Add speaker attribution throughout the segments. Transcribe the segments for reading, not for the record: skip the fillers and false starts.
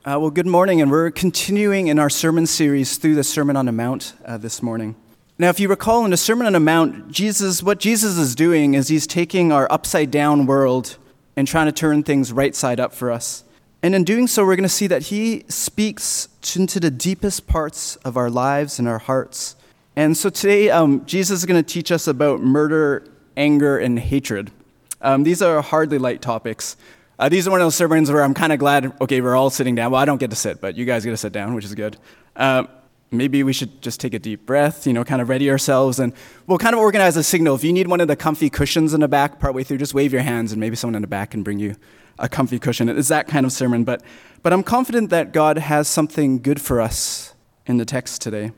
Speaker 1: Well, good morning, and we're continuing in our sermon series through the Sermon on the Mount this morning. Now, if you recall, in the Sermon on the Mount, what Jesus is doing is he's taking our upside-down world and trying to turn things right side up for us. And in doing so, we're going to see that he speaks into the deepest parts of our lives and our hearts. And so today, Jesus is going to teach us about murder, anger, and hatred. These are hardly light topics. These are one of those sermons where I'm kind of glad, okay, we're all sitting down. Well, I don't get to sit, but you guys get to sit down, which is good. Maybe we should just take a deep breath, kind of ready ourselves, and we'll kind of organize a signal. If you need one of the comfy cushions in the back partway through, just wave your hands, and maybe someone in the back can bring you a comfy cushion. It's that kind of sermon, but I'm confident that God has something good for us in the text today.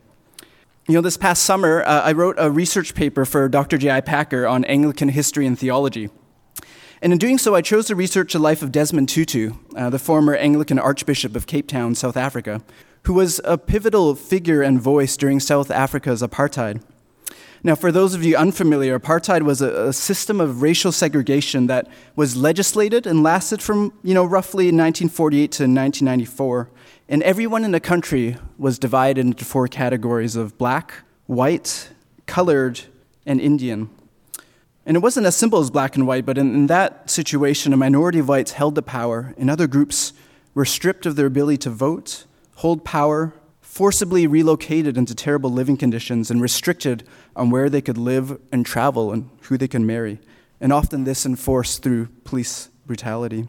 Speaker 1: This past summer, I wrote a research paper for Dr. J.I. Packer on Anglican history and theology. And in doing so, I chose to research the life of Desmond Tutu, the former Anglican Archbishop of Cape Town, South Africa, who was a pivotal figure and voice during South Africa's apartheid. Now, for those of you unfamiliar, apartheid was a system of racial segregation that was legislated and lasted from, roughly 1948 to 1994. And everyone in the country was divided into four categories of black, white, colored, and Indian. And it wasn't as simple as black and white, but in that situation, a minority of whites held the power, and other groups were stripped of their ability to vote, hold power, forcibly relocated into terrible living conditions, and restricted on where they could live and travel and who they could marry, and often this enforced through police brutality.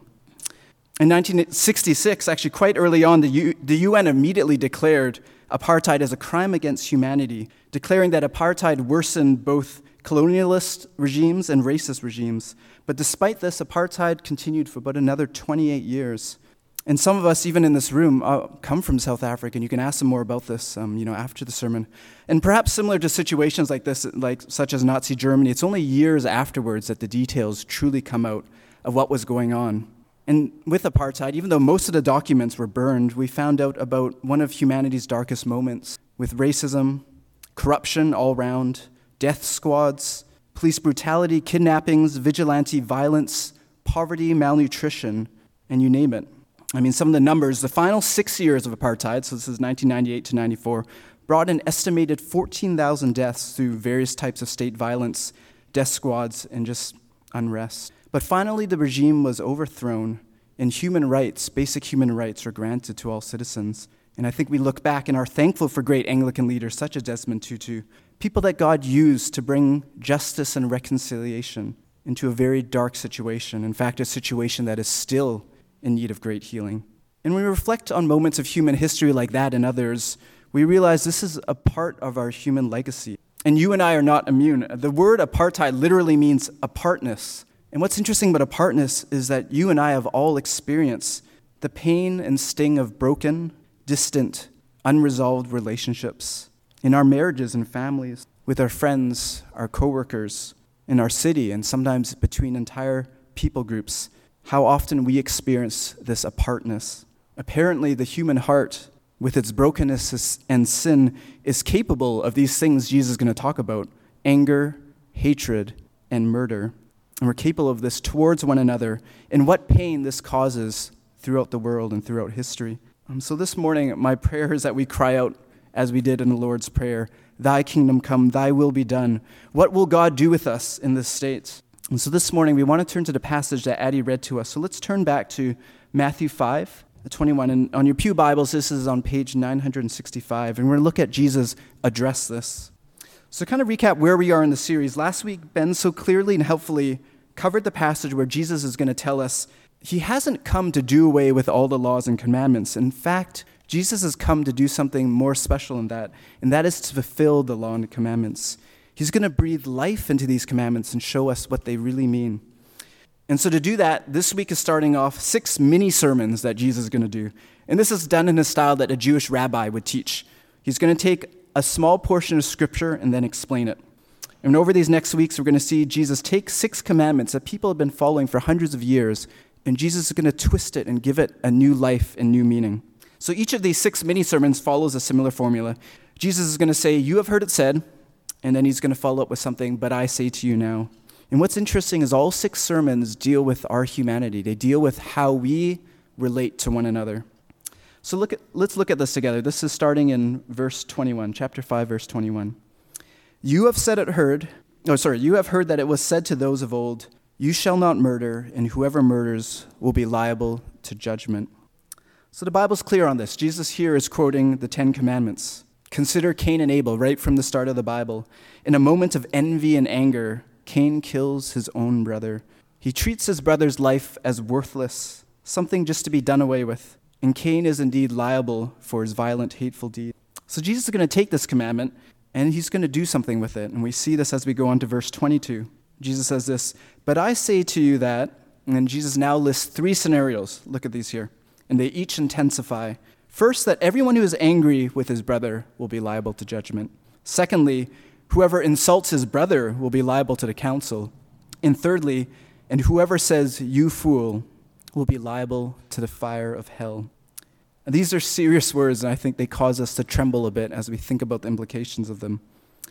Speaker 1: In 1966, actually quite early on, the UN immediately declared apartheid as a crime against humanity, declaring that apartheid worsened both colonialist regimes and racist regimes. But despite this, apartheid continued for about another 28 years. And some of us, even in this room, come from South Africa, and you can ask them more about this, after the sermon. And perhaps similar to situations like this, such as Nazi Germany, it's only years afterwards that the details truly come out of what was going on. And with apartheid, even though most of the documents were burned, we found out about one of humanity's darkest moments, with racism, corruption all around, death squads, police brutality, kidnappings, vigilante violence, poverty, malnutrition, and you name it. Some of the numbers, the final 6 years of apartheid, so this is 1998 to 94, brought an estimated 14,000 deaths through various types of state violence, death squads, and just unrest. But finally, the regime was overthrown, and basic human rights, were granted to all citizens. And I think we look back and are thankful for great Anglican leaders such as Desmond Tutu, people that God used to bring justice and reconciliation into a very dark situation, in fact, a situation that is still in need of great healing. And when we reflect on moments of human history like that and others, we realize this is a part of our human legacy. And you and I are not immune. The word apartheid literally means apartness. And what's interesting about apartness is that you and I have all experienced the pain and sting of broken, distant, unresolved relationships in our marriages and families, with our friends, our coworkers, in our city, and sometimes between entire people groups. How often we experience this apartness. Apparently, the human heart, with its brokenness and sin, is capable of these things Jesus is going to talk about: anger, hatred, and murder. And we're capable of this towards one another, and what pain this causes throughout the world and throughout history. So this morning, my prayer is that we cry out, as we did in the Lord's Prayer, "Thy kingdom come, thy will be done." What will God do with us in this state? And so this morning, we want to turn to the passage that Addie read to us. So let's turn back to Matthew 5:21. And on your pew Bibles, this is on page 965. And we're going to look at Jesus address this. So kind of recap where we are in the series. Last week, Ben so clearly and helpfully covered the passage where Jesus is going to tell us he hasn't come to do away with all the laws and commandments. In fact, Jesus has come to do something more special than that, and that is to fulfill the law and commandments. He's going to breathe life into these commandments and show us what they really mean. And so to do that, this week is starting off 6 mini sermons that Jesus is going to do. And this is done in a style that a Jewish rabbi would teach. He's going to take a small portion of Scripture and then explain it. And over these next weeks, we're going to see Jesus take 6 commandments that people have been following for hundreds of years, and Jesus is going to twist it and give it a new life and new meaning. So each of these 6 mini-sermons follows a similar formula. Jesus is going to say, "You have heard it said," and then he's going to follow up with something, "But I say to you now." And what's interesting is all 6 sermons deal with our humanity. They deal with how we relate to one another. So let's look at this together. This is starting in verse 21, chapter 5, verse 21. You have heard that it was said to those of old, you shall not murder, and whoever murders will be liable to judgment. So the Bible's clear on this. Jesus here is quoting the Ten Commandments. Consider Cain and Abel right from the start of the Bible. In a moment of envy and anger, Cain kills his own brother. He treats his brother's life as worthless, something just to be done away with. And Cain is indeed liable for his violent, hateful deed. So Jesus is going to take this commandment, and he's going to do something with it. And we see this as we go on to verse 22. Jesus says this, but I say to you that, and then Jesus now lists 3 scenarios. Look at these here. And they each intensify. First, that everyone who is angry with his brother will be liable to judgment. Secondly, whoever insults his brother will be liable to the council. And thirdly, and whoever says, you fool, will be liable to the fire of hell. And these are serious words, and I think they cause us to tremble a bit as we think about the implications of them.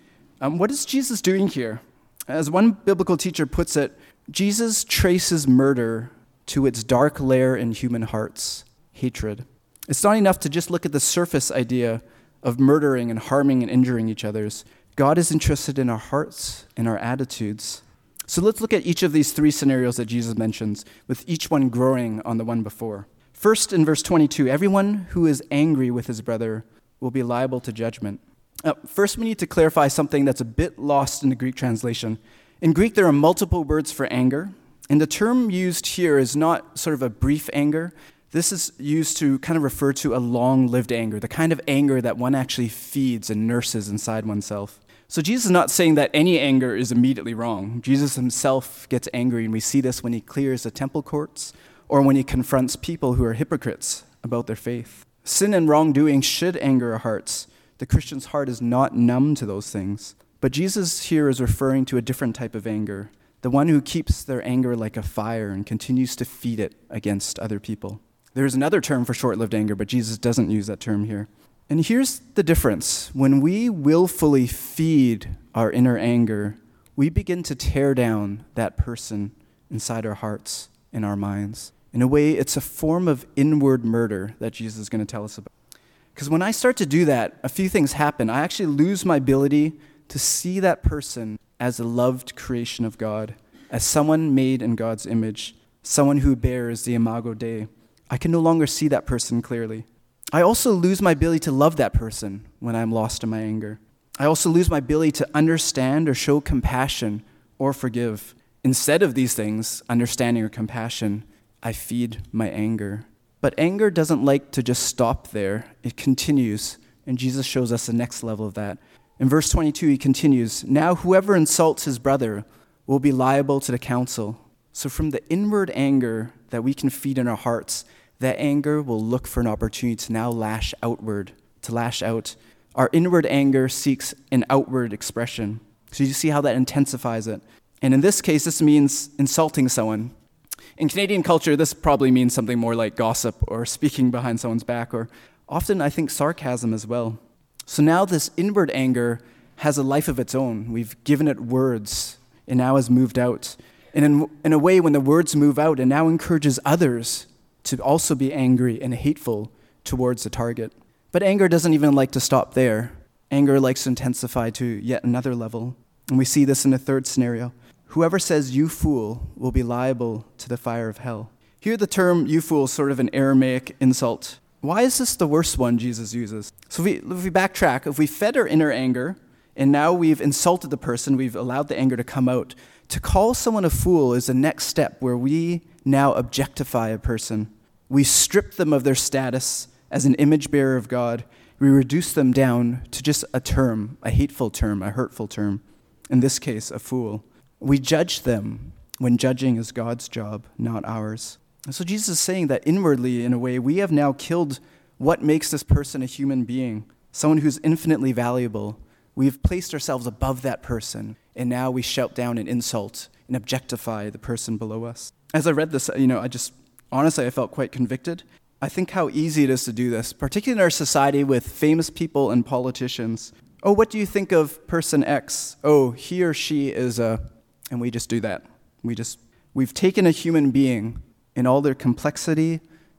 Speaker 1: What is Jesus doing here? As one biblical teacher puts it, Jesus traces murder to its dark lair in human hearts, hatred. It's not enough to just look at the surface idea of murdering and harming and injuring each other's. God is interested in our hearts and our attitudes. So let's look at each of these 3 scenarios that Jesus mentions, with each one growing on the one before. First, in verse 22, everyone who is angry with his brother will be liable to judgment. First, we need to clarify something that's a bit lost in the Greek translation. In Greek, there are multiple words for anger, and the term used here is not sort of a brief anger. This is used to kind of refer to a long-lived anger, the kind of anger that one actually feeds and nurses inside oneself. So Jesus is not saying that any anger is immediately wrong. Jesus himself gets angry, and we see this when he clears the temple courts or when he confronts people who are hypocrites about their faith. Sin and wrongdoing should anger our hearts. The Christian's heart is not numb to those things. But Jesus here is referring to a different type of anger, the one who keeps their anger like a fire and continues to feed it against other people. There's another term for short-lived anger, but Jesus doesn't use that term here. And here's the difference. When we willfully feed our inner anger, we begin to tear down that person inside our hearts and our minds. In a way, it's a form of inward murder that Jesus is going to tell us about. Because when I start to do that, a few things happen. I actually lose my ability to see that person as a loved creation of God, as someone made in God's image, someone who bears the Imago Dei. I can no longer see that person clearly. I also lose my ability to love that person when I'm lost in my anger. I also lose my ability to understand or show compassion or forgive. Instead of these things, understanding or compassion, I feed my anger. But anger doesn't like to just stop there. It continues, and Jesus shows us the next level of that. In verse 22, he continues, now whoever insults his brother will be liable to the council. So from the inward anger that we can feed in our hearts, that anger will look for an opportunity to now lash outward, to lash out. Our inward anger seeks an outward expression. So you see how that intensifies it. And in this case, this means insulting someone. In Canadian culture, this probably means something more like gossip or speaking behind someone's back, or often, I think, sarcasm as well. So now this inward anger has a life of its own. We've given it words, and now has moved out. And in a way, when the words move out, it now encourages others to also be angry and hateful towards the target. But anger doesn't even like to stop there. Anger likes to intensify to yet another level. And we see this in the third scenario. Whoever says, you fool, will be liable to the fire of hell. Here the term, you fool, is sort of an Aramaic insult. Why is this the worst one Jesus uses? So if we backtrack, if we fed our inner anger, and now we've insulted the person, we've allowed the anger to come out, to call someone a fool is the next step where we now objectify a person. We strip them of their status as an image bearer of God. We reduce them down to just a term, a hateful term, a hurtful term. In this case, a fool. We judge them when judging is God's job, not ours. And so Jesus is saying that inwardly, in a way, we have now killed what makes this person a human being, someone who's infinitely valuable. We've placed ourselves above that person, and now we shout down and insult and objectify the person below us. As I read this, honestly, I felt quite convicted. I think how easy it is to do this, particularly in our society with famous people and politicians. Oh, what do you think of person X? Oh, he or she is a... And we just do that. We've taken a human being in all their complexity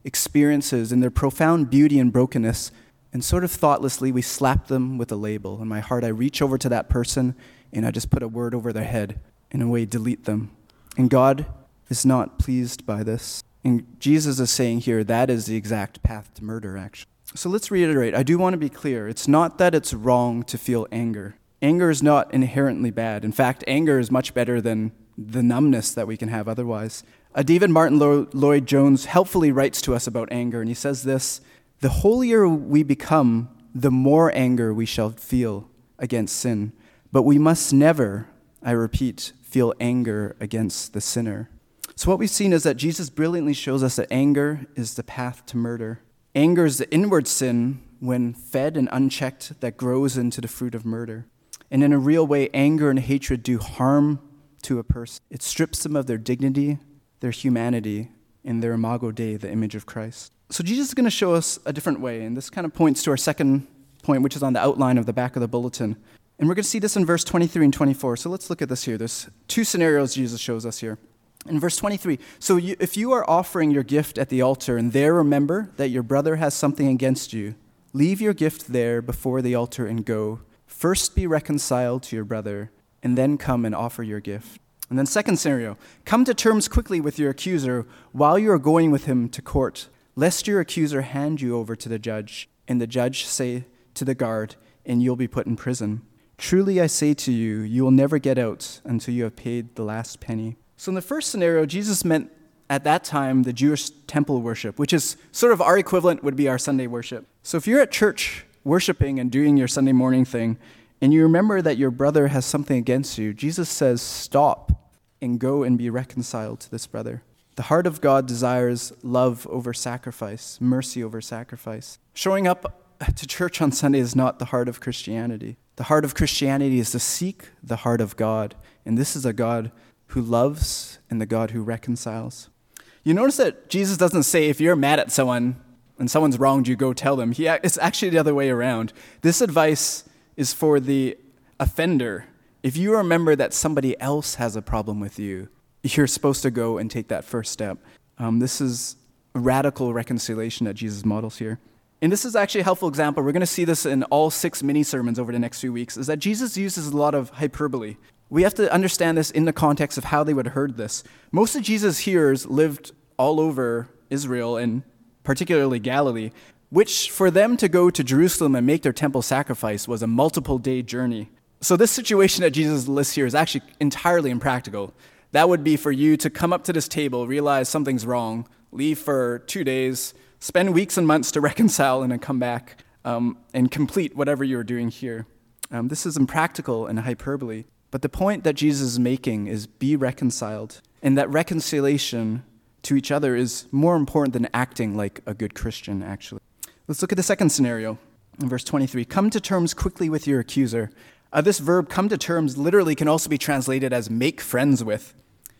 Speaker 1: experiences, in their profound beauty and brokenness, and sort of thoughtlessly we slap them with a label. In my heart, I reach over to that person and I just put a word over their head, in a way delete them. And God is not pleased by this. And Jesus is saying here that is the exact path to murder, actually. So let's reiterate. I do want to be clear. It's not that it's wrong to feel anger. Anger is not inherently bad. In fact, anger is much better than the numbness that we can have otherwise. David Martin Lloyd-Jones helpfully writes to us about anger, and he says this: the holier we become, the more anger we shall feel against sin. But we must never, I repeat, feel anger against the sinner. So what we've seen is that Jesus brilliantly shows us that anger is the path to murder. Anger is the inward sin, when fed and unchecked, that grows into the fruit of murder. And in a real way, anger and hatred do harm to a person. It strips them of their dignity, their humanity, and their imago Dei, the image of Christ. So Jesus is going to show us a different way, and this kind of points to our second point, which is on the outline of the back of the bulletin. And we're going to see this in verse 23 and 24. So let's look at this here. There's two scenarios Jesus shows us here. In verse 23, so if you are offering your gift at the altar and there remember that your brother has something against you, leave your gift there before the altar and go. First be reconciled to your brother, and then come and offer your gift. And then second scenario, come to terms quickly with your accuser while you are going with him to court, lest your accuser hand you over to the judge, and the judge say to the guard, and you'll be put in prison. Truly I say to you, you will never get out until you have paid the last penny. So in the first scenario, Jesus meant at that time the Jewish temple worship, which is sort of our equivalent would be our Sunday worship. So if you're at church worshiping and doing your Sunday morning thing, and you remember that your brother has something against you, Jesus says, stop and go and be reconciled to this brother. The heart of God desires love over sacrifice, mercy over sacrifice. Showing up to church on Sunday is not the heart of Christianity. The heart of Christianity is to seek the heart of God, and this is a God who loves and the God who reconciles. You notice that Jesus doesn't say if you're mad at someone and someone's wronged you, go tell them. It's actually the other way around. This advice is for the offender. If you remember that somebody else has a problem with you, you're supposed to go and take that first step. This is a radical reconciliation that Jesus models here. And this is actually a helpful example. We're going to see this in all 6 mini-sermons over the next few weeks, is that Jesus uses a lot of hyperbole. We have to understand this in the context of how they would have heard this. Most of Jesus' hearers lived all over Israel and particularly Galilee, which for them to go to Jerusalem and make their temple sacrifice was a multiple-day journey. So this situation that Jesus lists here is actually entirely impractical. That would be for you to come up to this table, realize something's wrong, leave for 2 days, spend weeks and months to reconcile, and then come back and complete whatever you're doing here. This is impractical and hyperbole. But the point that Jesus is making is be reconciled, and that reconciliation to each other is more important than acting like a good Christian, actually. Let's look at the second scenario in verse 23. Come to terms quickly with your accuser. This verb, come to terms, literally can also be translated as make friends with.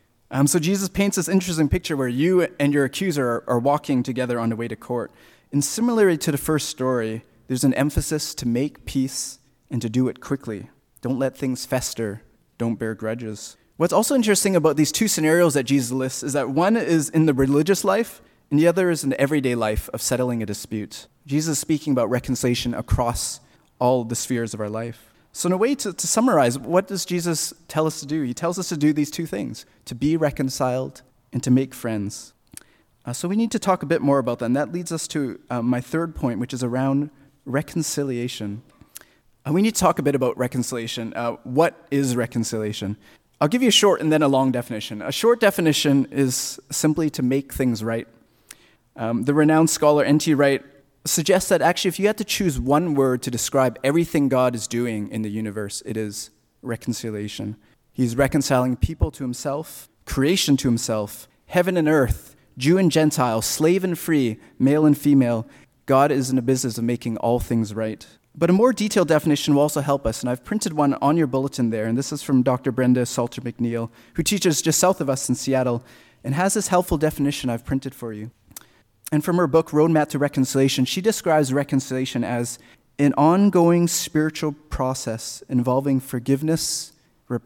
Speaker 1: So Jesus paints this interesting picture where you and your accuser are walking together on the way to court. And similarly to the first story, there's an emphasis to make peace and to do it quickly. Don't let things fester. Don't bear grudges. What's also interesting about these two scenarios that Jesus lists is that one is in the religious life and the other is in the everyday life of settling a dispute. Jesus is speaking about reconciliation across all the spheres of our life. So in a way to summarize, what does Jesus tell us to do? He tells us to do these two things, to be reconciled and to make friends. So we need to talk a bit more about that, and that leads us to my third point, which is around reconciliation. We need to talk a bit about reconciliation. What is reconciliation? I'll give you a short and then a long definition. A short definition is simply to make things right. The renowned scholar N.T. Wright suggests that actually if you had to choose one word to describe everything God is doing in the universe, it is reconciliation. He's reconciling people to himself, creation to himself, heaven and earth, Jew and Gentile, slave and free, male and female. God is in the business of making all things right. But a more detailed definition will also help us, and I've printed one on your bulletin there, and this is from Dr. Brenda Salter McNeil, who teaches just south of us in Seattle, and has this helpful definition I've printed for you. And from her book, Roadmap to Reconciliation, she describes reconciliation as an ongoing spiritual process involving forgiveness,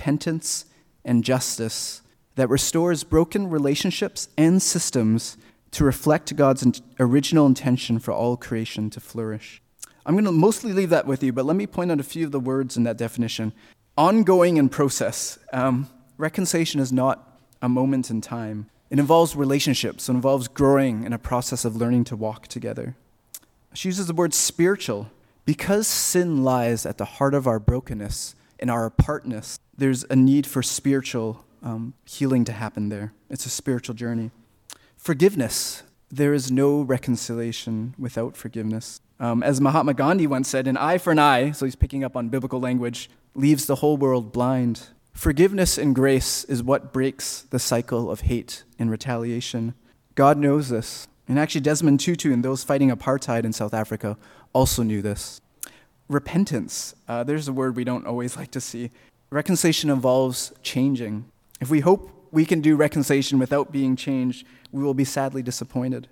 Speaker 1: repentance, and justice that restores broken relationships and systems to reflect God's original intention for all creation to flourish. I'm going to mostly leave that with you, but let me point out a few of the words in that definition. Ongoing and process. Reconciliation is not a moment in time. It involves relationships. It involves growing in a process of learning to walk together. She uses the word spiritual. Because sin lies at the heart of our brokenness and our apartness, there's a need for spiritual healing to happen there. It's a spiritual journey. Forgiveness. There is no reconciliation without forgiveness. As Mahatma Gandhi once said, an eye for an eye, so he's picking up on biblical language, leaves the whole world blind. Forgiveness and grace is what breaks the cycle of hate and retaliation. God knows this. And actually Desmond Tutu and those fighting apartheid in South Africa also knew this. Repentance. There's a word we don't always like to see. Reconciliation involves changing. If we hope we can do reconciliation without being changed, we will be sadly disappointed.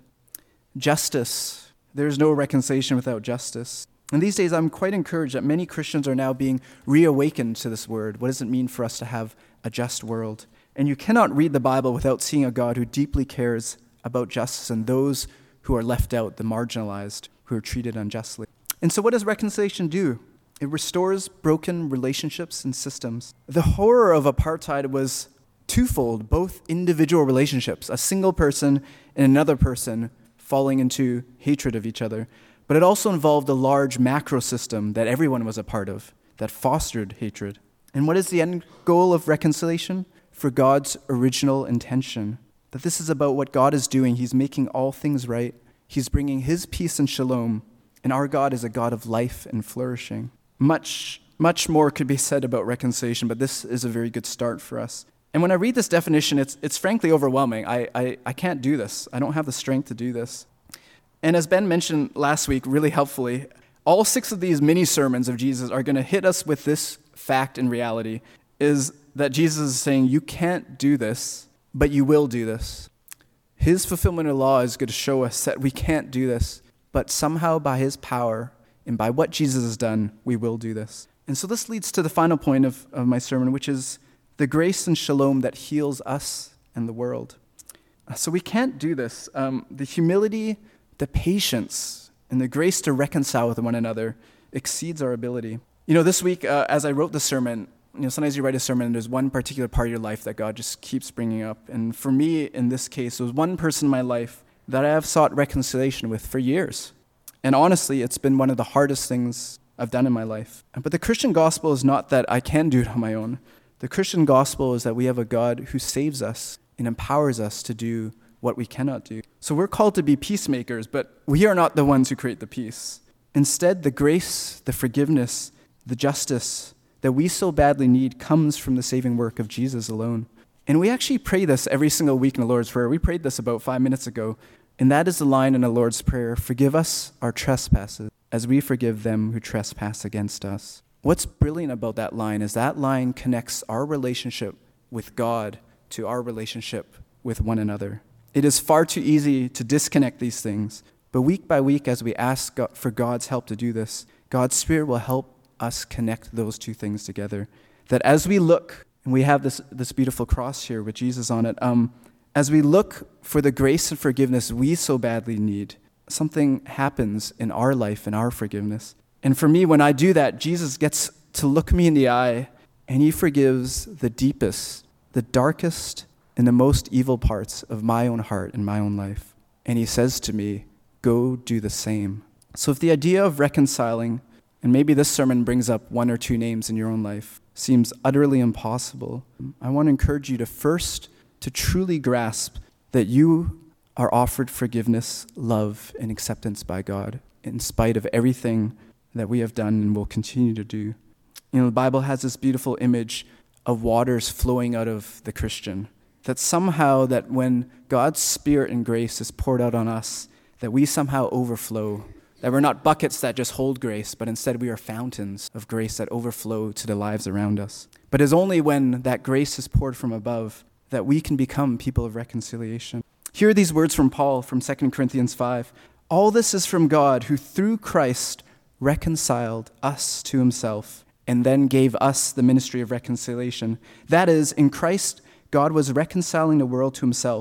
Speaker 1: Justice. There's no reconciliation without justice. And these days, I'm quite encouraged that many Christians are now being reawakened to this word. What does it mean for us to have a just world? And you cannot read the Bible without seeing a God who deeply cares about justice and those who are left out, the marginalized, who are treated unjustly. And so what does reconciliation do? It restores broken relationships and systems. The horror of apartheid was twofold, both individual relationships, a single person and another person falling into hatred of each other. But it also involved a large macro system that everyone was a part of, that fostered hatred. And what is the end goal of reconciliation? For God's original intention. That this is about what God is doing. He's making all things right. He's bringing his peace and shalom. And our God is a God of life and flourishing. Much more could be said about reconciliation, but this is a very good start for us. And when I read this definition, it's frankly overwhelming. I can't do this. I don't have the strength to do this. And as Ben mentioned last week, really helpfully, all 6 of these mini sermons of Jesus are going to hit us with this fact and reality, is that Jesus is saying, you can't do this, but you will do this. His fulfillment of law is going to show us that we can't do this, but somehow by his power and by what Jesus has done, we will do this. And so this leads to the final point of my sermon, which is the grace and shalom that heals us and the world. So we can't do this. The humility, the patience, and the grace to reconcile with one another exceeds our ability. This week, as I wrote the sermon, sometimes you write a sermon and there's one particular part of your life that God just keeps bringing up. And for me, in this case, there was one person in my life that I have sought reconciliation with for years. And honestly, it's been one of the hardest things I've done in my life. But the Christian gospel is not that I can do it on my own. The Christian gospel is that we have a God who saves us and empowers us to do what we cannot do. So we're called to be peacemakers, but we are not the ones who create the peace. Instead, the grace, the forgiveness, the justice that we so badly need comes from the saving work of Jesus alone. And we actually pray this every single week in the Lord's Prayer. We prayed this about 5 minutes ago. And that is the line in the Lord's Prayer, forgive us our trespasses as we forgive them who trespass against us. What's brilliant about that line is that line connects our relationship with God to our relationship with one another. It is far too easy to disconnect these things, but week by week as we ask God for God's help to do this, God's Spirit will help us connect those two things together. That as we look, and we have this beautiful cross here with Jesus on it, as we look for the grace and forgiveness we so badly need, something happens in our life, in our forgiveness. And for me, when I do that, Jesus gets to look me in the eye, and he forgives the deepest, the darkest, and the most evil parts of my own heart and my own life. And he says to me, go do the same. So if the idea of reconciling, and maybe this sermon brings up 1 or 2 names in your own life, seems utterly impossible, I want to encourage you to first to truly grasp that you are offered forgiveness, love, and acceptance by God in spite of everything that we have done and will continue to do. The Bible has this beautiful image of waters flowing out of the Christian, that somehow that when God's Spirit and grace is poured out on us, that we somehow overflow, that we're not buckets that just hold grace, but instead we are fountains of grace that overflow to the lives around us. But it's only when that grace is poured from above that we can become people of reconciliation. Here are these words from Paul from 2 Corinthians 5. All this is from God, who through Christ reconciled us to himself and then gave us the ministry of reconciliation. That is, in Christ, God was reconciling the world to himself,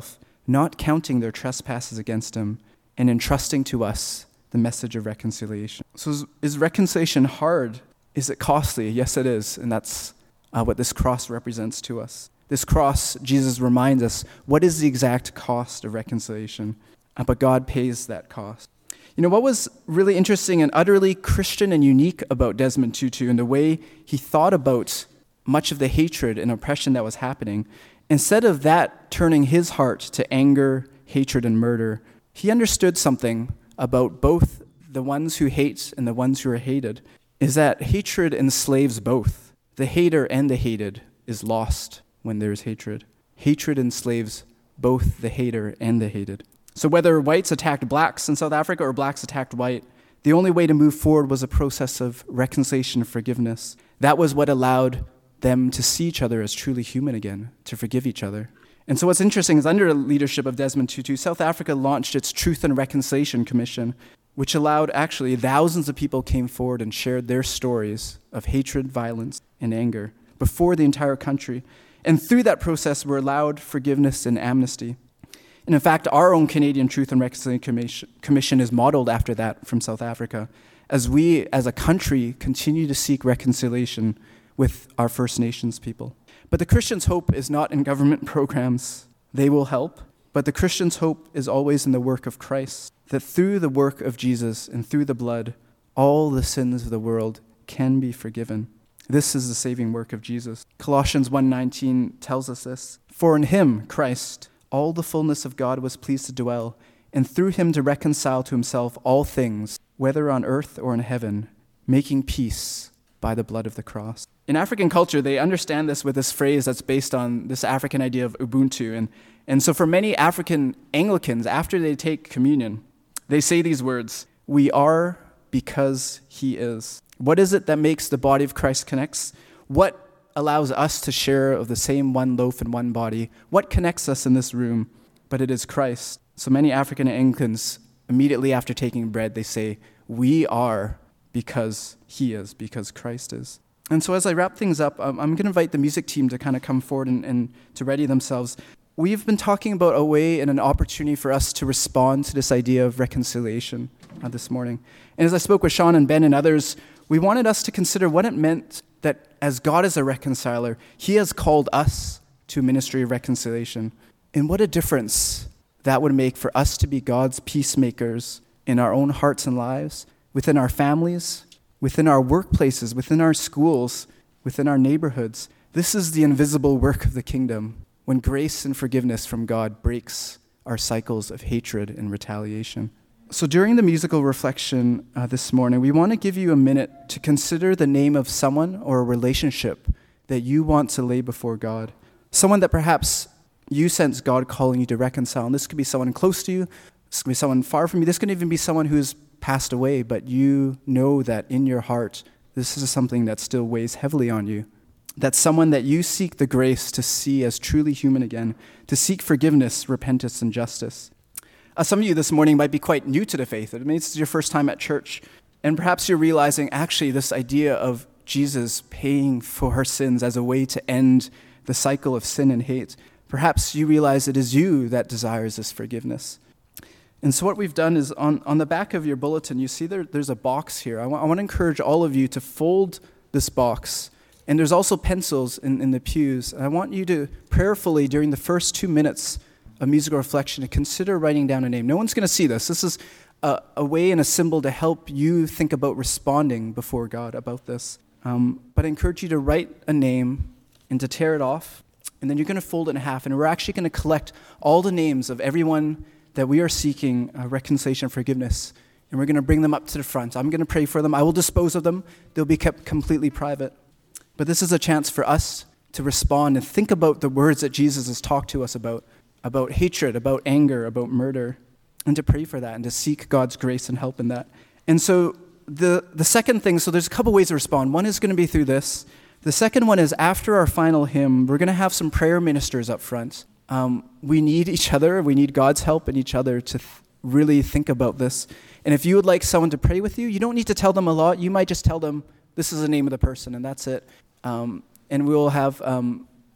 Speaker 1: not counting their trespasses against him, and entrusting to us the message of reconciliation. So is reconciliation hard? Is it costly? Yes, it is. And that's what this cross represents to us. This cross, Jesus reminds us, what is the exact cost of reconciliation? But God pays that cost. You know, what was really interesting and utterly Christian and unique about Desmond Tutu and the way he thought about much of the hatred and oppression that was happening, instead of that turning his heart to anger, hatred, and murder, he understood something about both the ones who hate and the ones who are hated, is that hatred enslaves both. The hater and the hated is lost when there's hatred. Hatred enslaves both the hater and the hated. So whether whites attacked blacks in South Africa or blacks attacked white, the only way to move forward was a process of reconciliation and forgiveness. That was what allowed them to see each other as truly human again, to forgive each other. And so what's interesting is under the leadership of Desmond Tutu, South Africa launched its Truth and Reconciliation Commission, which allowed actually thousands of people came forward and shared their stories of hatred, violence, and anger before the entire country. And through that process were allowed forgiveness and amnesty. And in fact, our own Canadian Truth and Reconciliation Commission is modeled after that from South Africa, as we as a country continue to seek reconciliation with our First Nations people. But the Christian's hope is not in government programs. They will help. But the Christian's hope is always in the work of Christ, that through the work of Jesus and through the blood, all the sins of the world can be forgiven. This is the saving work of Jesus. Colossians 1:19 tells us this. For in him, Christ, all the fullness of God was pleased to dwell, and through him to reconcile to himself all things, whether on earth or in heaven, making peace by the blood of the cross. In African culture, they understand this with this phrase that's based on this African idea of Ubuntu. And so for many African Anglicans, after they take communion, they say these words, "We are because he is." What is it that makes the body of Christ connects? What allows us to share of the same one loaf and one body? What connects us in this room? But it is Christ. So many African Anglicans, immediately after taking bread, they say, "We are because he is, because Christ is." And so as I wrap things up, I'm going to invite the music team to kind of come forward and to ready themselves. We've been talking about a way and an opportunity for us to respond to this idea of reconciliation this morning. And as I spoke with Sean and Ben and others, we wanted us to consider what it meant that as God is a reconciler, he has called us to a ministry of reconciliation. And what a difference that would make for us to be God's peacemakers in our own hearts and lives, within our families, within our workplaces, within our schools, within our neighborhoods. This is the invisible work of the kingdom, when grace and forgiveness from God breaks our cycles of hatred and retaliation. So during the musical reflection this morning, we want to give you a minute to consider the name of someone or a relationship that you want to lay before God. Someone that perhaps you sense God calling you to reconcile. And this could be someone close to you. This could be someone far from you. This could even be someone who's passed away, but you know that in your heart, this is something that still weighs heavily on you. That's someone that you seek the grace to see as truly human again, to seek forgiveness, repentance, and justice. Some of you this morning might be quite new to the faith. Maybe this is your first time at church, and perhaps you're realizing actually this idea of Jesus paying for our sins as a way to end the cycle of sin and hate. Perhaps you realize it is you that desires this forgiveness. And so what we've done is on the back of your bulletin, you see there's a box here. I want to encourage all of you to fold this box. And there's also pencils in the pews. And I want you to prayerfully, during the first 2 minutes of musical reflection, to consider writing down a name. No one's going to see this. This is a way and a symbol to help you think about responding before God about this. But I encourage you to write a name and to tear it off. And then you're going to fold it in half. And we're actually going to collect all the names of everyone that we are seeking reconciliation and forgiveness. And we're going to bring them up to the front. I'm going to pray for them. I will dispose of them. They'll be kept completely private. But this is a chance for us to respond and think about the words that Jesus has talked to us about hatred, about anger, about murder, and to pray for that and to seek God's grace and help in that. And so the second thing, so there's a couple ways to respond. One is going to be through this. The second one is after our final hymn, we're going to have some prayer ministers up front. We need each other. We need God's help in each other to really think about this. And if you would like someone to pray with you, you don't need to tell them a lot. You might just tell them, this is the name of the person, and that's it. And we'll have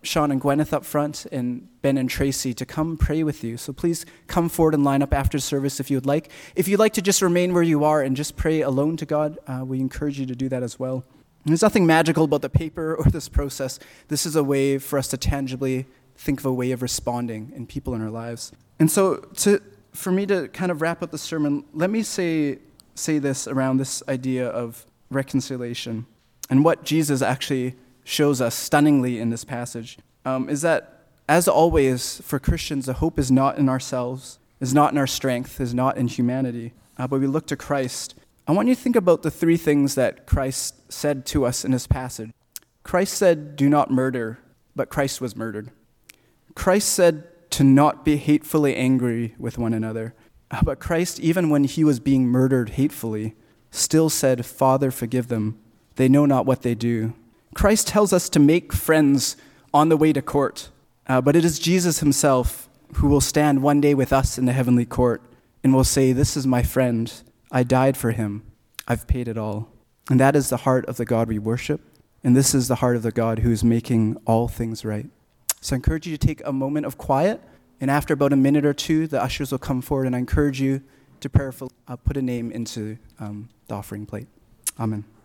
Speaker 1: Sean and Gwyneth up front and Ben and Tracy to come pray with you. So please come forward and line up after service if you would like. If you'd like to just remain where you are and just pray alone to God, we encourage you to do that as well. And there's nothing magical about the paper or this process. This is a way for us to tangibly think of a way of responding in people in our lives. And so for me to kind of wrap up the sermon, let me say this around this idea of reconciliation and what Jesus actually shows us stunningly in this passage, is that, as always, for Christians, the hope is not in ourselves, is not in our strength, is not in humanity, but we look to Christ. I want you to think about the three things that Christ said to us in this passage. Christ said, do not murder, but Christ was murdered. Christ said to not be hatefully angry with one another, but Christ, even when he was being murdered hatefully, still said, Father, forgive them. They know not what they do. Christ tells us to make friends on the way to court, but it is Jesus himself who will stand one day with us in the heavenly court and will say, this is my friend. I died for him. I've paid it all. And that is the heart of the God we worship, and this is the heart of the God who is making all things right. So I encourage you to take a moment of quiet, and after about a minute or two, the ushers will come forward, and I encourage you to prayerfully put a name into the offering plate. Amen.